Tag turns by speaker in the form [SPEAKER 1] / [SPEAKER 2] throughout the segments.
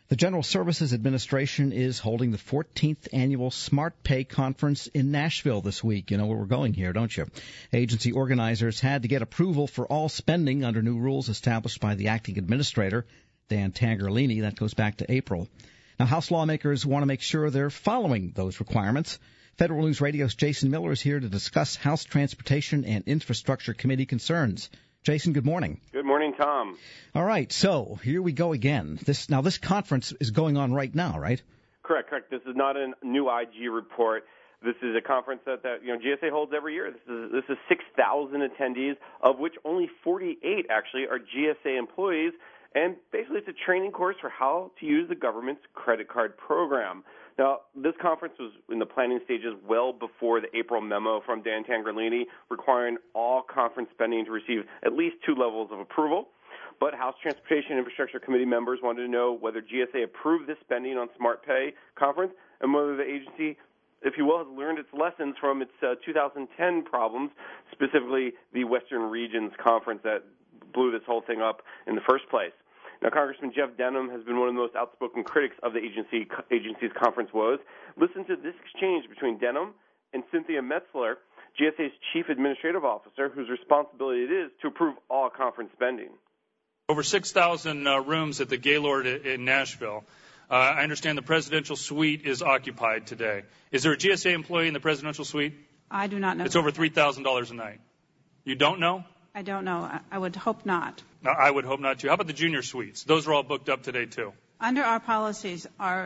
[SPEAKER 1] The General Services Administration is holding the 14th annual Smart Pay Conference in Nashville this week. You know where we're going here, don't you? Agency organizers had to get approval for all spending under new rules established by the acting administrator, Dan Tangherlini. That goes back to April. Now, House lawmakers want to make sure they're following those requirements. Federal News Radio's Jason Miller is here to discuss House Transportation and Infrastructure Committee concerns. Jason, good morning.
[SPEAKER 2] Good morning, Tom.
[SPEAKER 1] All right, so here we go again. This conference is going on right now, right?
[SPEAKER 2] Correct. This is not a new IG report. This is a conference that GSA holds every year. This is 6,000 attendees, of which only 48 actually are GSA employees. And basically, it's a training course for how to use the government's credit card program. Now, this conference was in the planning stages well before the April memo from Dan Tangherlini requiring all conference spending to receive at least 2 levels of approval. But House Transportation and Infrastructure Committee members wanted to know whether GSA approved this spending on Smart Pay conference and whether the agency, if you will, has learned its lessons from its 2010 problems, specifically the Western Regions Conference that blew this whole thing up in the first place. Now, Congressman Jeff Denham has been one of the most outspoken critics of the agency's conference woes. Listen to this exchange between Denham and Cynthia Metzler, GSA's chief administrative officer, whose responsibility it is to approve all conference spending.
[SPEAKER 3] Over 6,000 rooms at the Gaylord in Nashville. I understand the presidential suite is occupied today. Is there a GSA employee in the presidential suite?
[SPEAKER 4] I do not know.
[SPEAKER 3] It's over $3,000 a night. You don't know?
[SPEAKER 4] I don't know. I would hope not.
[SPEAKER 3] No, I would hope not, too. How about the junior suites? Those are all booked up today, too.
[SPEAKER 4] Under our policies,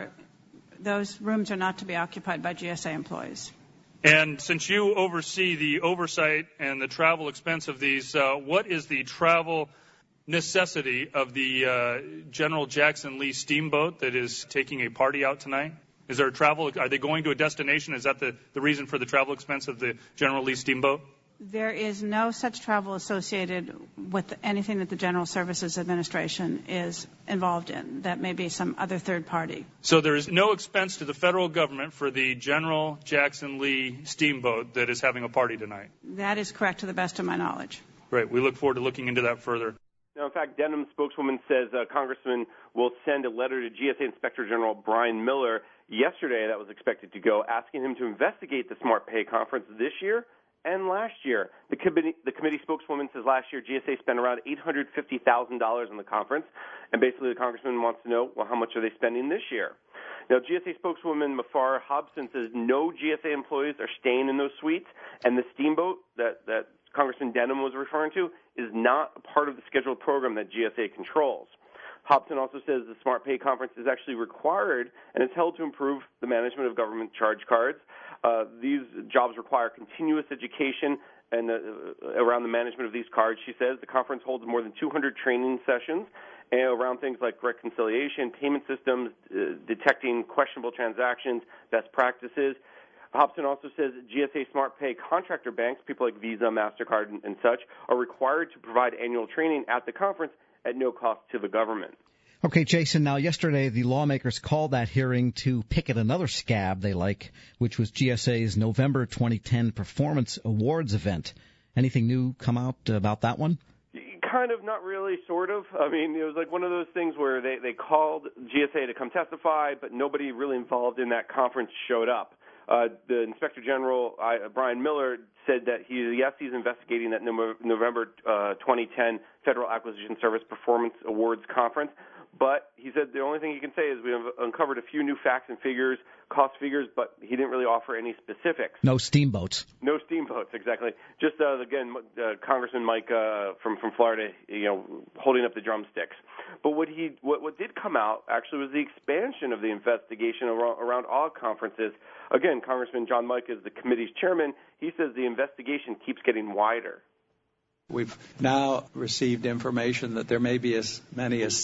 [SPEAKER 4] those rooms are not to be occupied by GSA employees.
[SPEAKER 3] And since you oversee the oversight and the travel expense of these, what is the travel necessity of the General Jackson Lee steamboat that is taking a party out tonight? Is there a travel? Are they going to a destination? Is that the reason for the travel expense of the General Lee steamboat?
[SPEAKER 4] There is no such travel associated with anything that the General Services Administration is involved in. That may be some other third party.
[SPEAKER 3] So there is no expense to the federal government for the General Jackson Lee steamboat that is having a party tonight?
[SPEAKER 4] That is correct to the best of my knowledge.
[SPEAKER 3] Great. We look forward to looking into that further.
[SPEAKER 2] Now, in fact, Denham's spokeswoman says Congressman will send a letter to GSA Inspector General Brian Miller yesterday that was expected to go, asking him to investigate the Smart Pay Conference this year and last year. The committee spokeswoman says last year GSA spent around $850,000 on the conference, and basically the congressman wants to know, well, how much are they spending this year? Now, GSA spokeswoman Mafar Hobson says no GSA employees are staying in those suites, and the steamboat that Congressman Denham was referring to is not a part of the scheduled program that GSA controls. Hobson also says the Smart Pay Conference is actually required and is held to improve the management of government charge cards. These jobs require continuous education and around the management of these cards. She says the conference holds more than 200 training sessions around things like reconciliation, payment systems, detecting questionable transactions, best practices. Hobson also says GSA Smart Pay contractor banks, people like Visa, MasterCard, and such, are required to provide annual training at the conference at no cost to the government.
[SPEAKER 1] Okay, Jason, now yesterday the lawmakers called that hearing to pick at another scab they like, which was GSA's November 2010 Performance Awards event. Anything new come out about that one?
[SPEAKER 2] Kind of, not really, sort of. I mean, it was like one of those things where they called GSA to come testify, but nobody really involved in that conference showed up. The Inspector General, Brian Miller, said that he's investigating that November 2010 Federal Acquisition Service Performance Awards Conference. But he said the only thing he can say is we have uncovered a few new facts and figures, cost figures, but he didn't really offer any specifics.
[SPEAKER 1] No steamboats.
[SPEAKER 2] No steamboats, exactly. Just, again, Congressman Mike from Florida, holding up the drumsticks. But what did come out, actually, was the expansion of the investigation around all conferences. Again, Congressman John Mike is the committee's chairman. He says the investigation keeps getting wider.
[SPEAKER 5] We've now received information that there may be as many as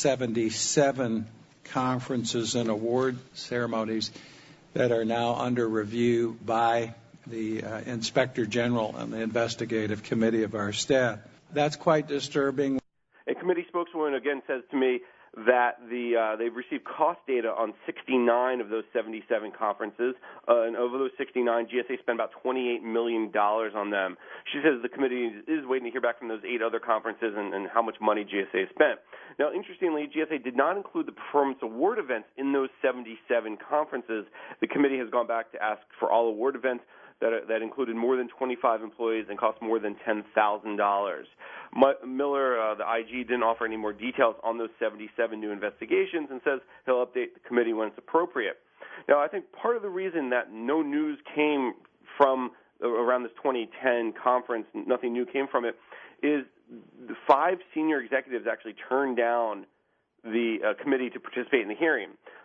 [SPEAKER 5] 77 conferences and award ceremonies that are now under review by the Inspector General and the investigative committee of our staff. That's quite disturbing.
[SPEAKER 2] A committee spokeswoman again says to me that they've received cost data on 69 of those 77 conferences, and over those 69, GSA spent about $28 million on them. She says the committee is waiting to hear back from those 8 other conferences and how much money GSA spent. Now, interestingly, GSA did not include the performance award events in those 77 conferences. The committee has gone back to ask for all award events that included more than 25 employees and cost more than $10,000. Miller, the IG, didn't offer any more details on those 77 new investigations and says he'll update the committee when it's appropriate. Now, I think part of the reason that no news came from around this 2010 conference, nothing new came from it, is the 5 senior executives actually turned down the committee to participate in the hearing.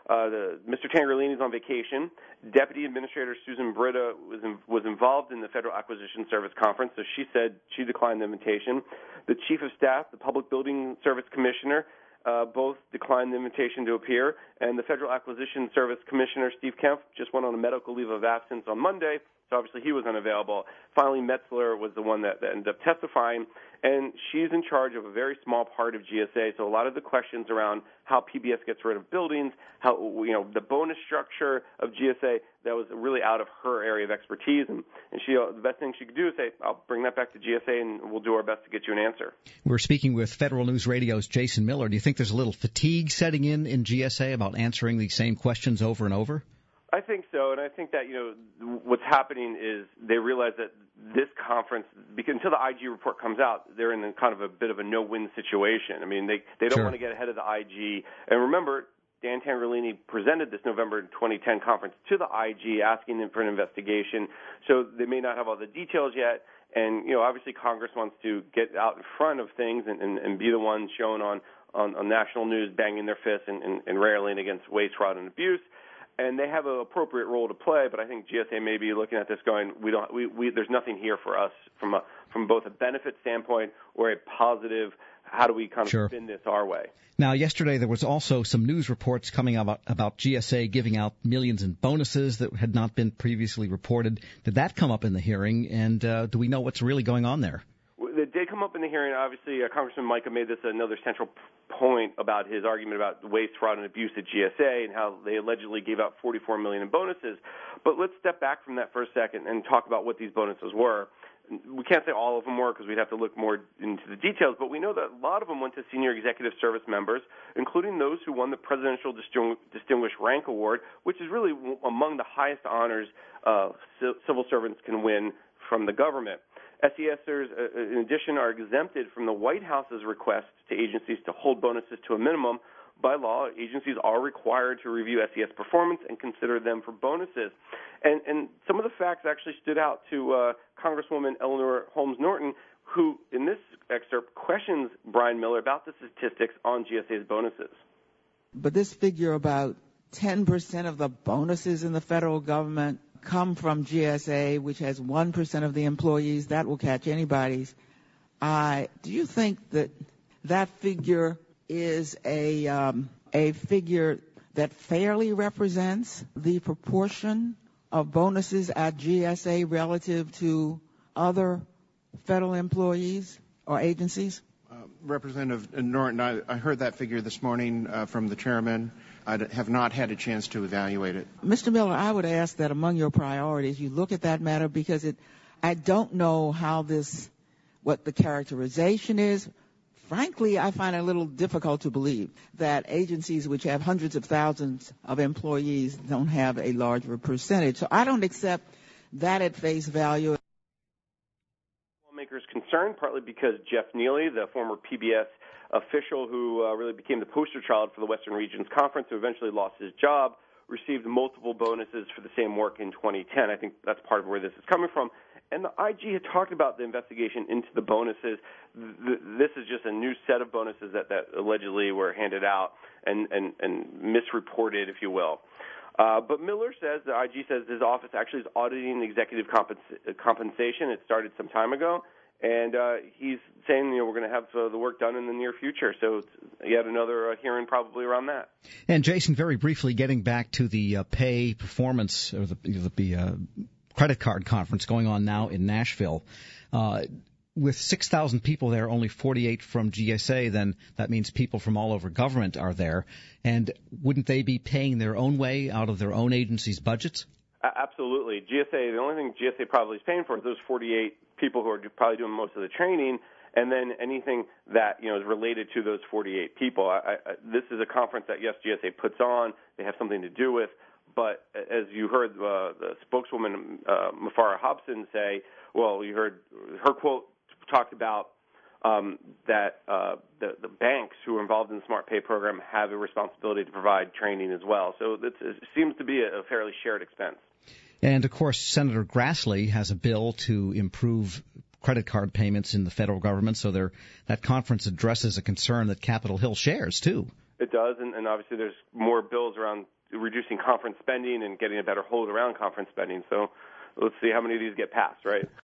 [SPEAKER 2] Mr. Tangherlini is on vacation. Deputy Administrator Susan Britta was involved in the Federal Acquisition Service Conference, so she said she declined the invitation. The Chief of Staff, the Public Building Service Commissioner, both declined the invitation to appear, and the Federal Acquisition Service Commissioner, Steve Kempf, just went on a medical leave of absence on Monday, so obviously he was unavailable. Finally, Metzler was the one that ended up testifying, and she's in charge of a very small part of GSA, so a lot of the questions around how PBS gets rid of buildings, how the bonus structure of GSA, that was really out of her area of expertise, and she the best thing she could do is say, I'll bring that back to GSA, and we'll do our best to get you an answer. We're
[SPEAKER 1] speaking with Federal News Radio's Jason Miller. Do you think there's a little fatigue setting in GSA about answering these same questions over and over?
[SPEAKER 2] I think so, and I think that what's happening is they realize that this conference, because until the IG report comes out, they're in kind of a bit of a no-win situation. I mean, they don't want to get ahead of the IG. And remember, Dan Tangherlini presented this November 2010 conference to the IG, asking them for an investigation. So they may not have all the details yet. And obviously Congress wants to get out in front of things and be the ones shown on national news banging their fists and railing against waste, fraud, and abuse. And they have an appropriate role to play, but I think GSA may be looking at this going, there's nothing here for us from both a benefit standpoint or a positive, how do we kind of spin this our way?
[SPEAKER 1] Now, yesterday there was also some news reports coming out about GSA giving out millions in bonuses that had not been previously reported. Did that come up in the hearing, and do we know what's really going on there?
[SPEAKER 2] It did come up in the hearing. Obviously, Congressman Mica made this another central point about his argument about waste, fraud, and abuse at GSA and how they allegedly gave out $44 million in bonuses. But let's step back from that for a second and talk about what these bonuses were. We can't say all of them were because we'd have to look more into the details, but we know that a lot of them went to senior executive service members, including those who won the Presidential Distinguished Rank Award, which is really among the highest honors civil servants can win from the government. SESers, in addition, are exempted from the White House's request to agencies to hold bonuses to a minimum. By law, agencies are required to review SES performance and consider them for bonuses. And some of the facts actually stood out to Congresswoman Eleanor Holmes Norton, who, in this excerpt, questions Brian Miller about the statistics on GSA's bonuses.
[SPEAKER 6] But this figure about 10% of the bonuses in the federal government come from GSA, which has 1% of the employees, that will catch anybody's eye. Do you think that figure is a figure that fairly represents the proportion of bonuses at GSA relative to other federal employees or agencies?
[SPEAKER 7] Representative Norton, I heard that figure this morning from the chairman. I have not had a chance to evaluate it.
[SPEAKER 6] Mr. Miller, I would ask that among your priorities you look at that matter because I don't know what the characterization is. Frankly, I find it a little difficult to believe that agencies which have hundreds of thousands of employees don't have a larger percentage. So I don't accept that at face value.
[SPEAKER 2] Lawmakers concerned, partly because Jeff Neely, the former PBS official who really became the poster child for the Western Regions Conference, who eventually lost his job, received multiple bonuses for the same work in 2010. I think that's part of where this is coming from. And the IG had talked about the investigation into the bonuses. This is just a new set of bonuses that allegedly were handed out and misreported, if you will. But Miller says, the IG says his office actually is auditing executive compensation. It started some time ago. And he's saying, we're going to have the work done in the near future. So it's yet another hearing probably around that.
[SPEAKER 1] And Jason, very briefly, getting back to the pay performance or the credit card conference going on now in Nashville. with 6,000 people there, only 48 from GSA, then that means people from all over government are there. And wouldn't they be paying their own way out of their own agency's budgets?
[SPEAKER 2] Absolutely. GSA, the only thing GSA probably is paying for is those 48 people who are probably doing most of the training, and then anything that is related to those 48 people. This is a conference that, yes, GSA puts on. They have something to do with. But as you heard the spokeswoman, Mafara Hobson, say, well, you heard her quote talked about that the banks who are involved in the Smart Pay program have a responsibility to provide training as well. So it seems to be a fairly shared expense.
[SPEAKER 1] And, of course, Senator Grassley has a bill to improve credit card payments in the federal government, so that conference addresses a concern that Capitol Hill shares, too.
[SPEAKER 2] It does, and obviously there's more bills around reducing conference spending and getting a better hold around conference spending. So let's see how many of these get passed, right?